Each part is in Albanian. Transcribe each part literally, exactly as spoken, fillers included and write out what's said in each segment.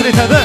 Mahrit hadi.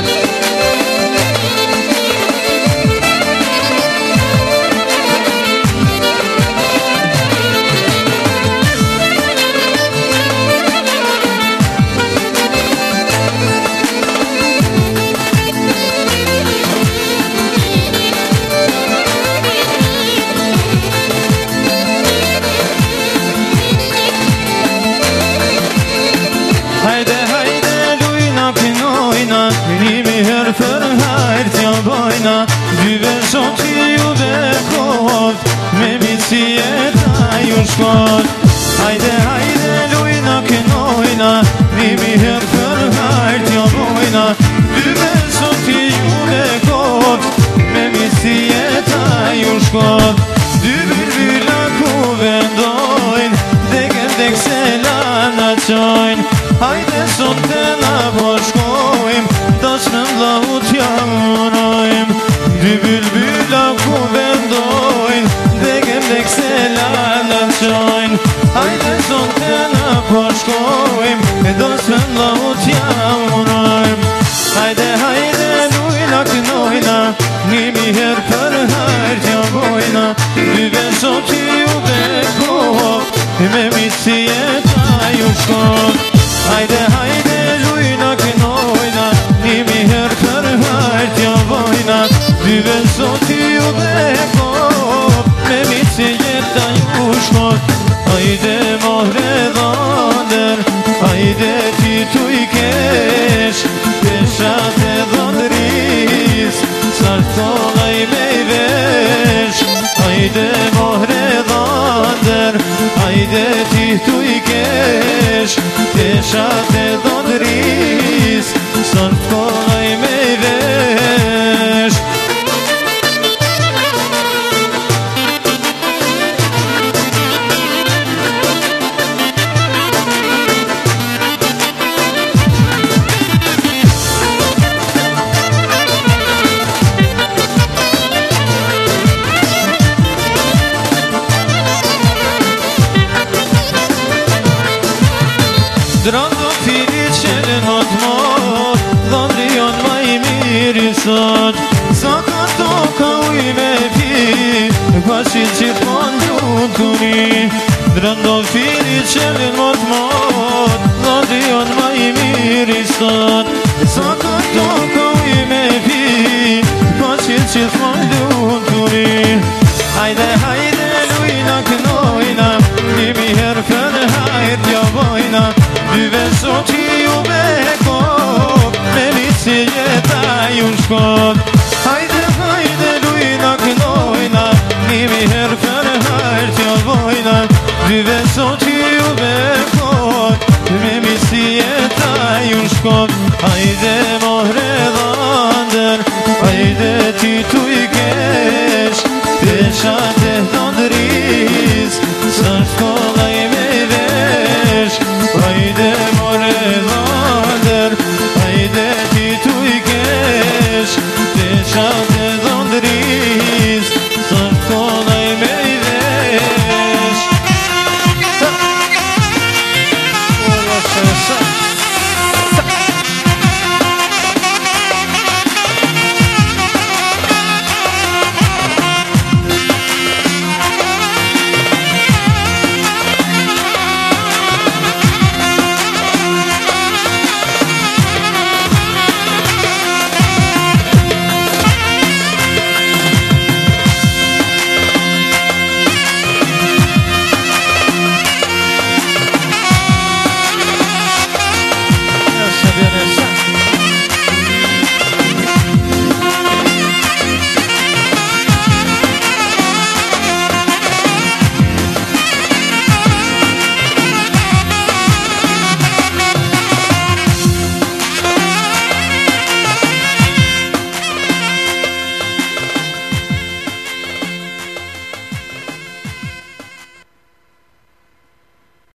Haydi haydi luyna pinojna, nimi her för här till bojna. Du är så till och bekov, med mitt sieta jordskott. Haydi haydi luyna pinojna, nimi her för här till bojna. Du är så till och bekov, med mitt sieta jordskott. Du vill vilja koven dojn, degen deg selana tjojn. Haydi sontena boşkoyim, taşnımla utyanayım. Dübülbüla kuvendoyn, degemdek selanatçoyn. Haydi sontena boşkoyim, taşnımla utyanayım. Haydi haydi luynak noyna, nimi her per her jaboyna. Düben soti ubekov, memitsiyet ayushkov. Haydi haydi luyna knoyna, nimi her per her jaboyna. Düben soti ubekov, memitsiyet ayushkov. Haydi mahredander, haydi tituikesh, peşate dandris, sartolay meyvesh. Haydi mahredander, haydi tituikesh, peşate dandris, sartolay meyvesh. Drando filiçelin hatma, Landriyon maymirisat. Sakat toka uyme pi, Pasil çirpan yutuni. Drando filiçelin hatma, Landriyon maymirisat. Sakat toka uyme pi, Pasil çirpan yutuni. Haydi haydi luyna knoyna, nimi her fer hayt jaboyna. Düven soti ubekov, memitsiyeta jordskott. Haydi haydi luyna knoyna, nimi her fer här till bojna. Düven soti ubekov, memitsiyeta jordskott. Haydi mahredander, haydi tituikesh, peşate dandri.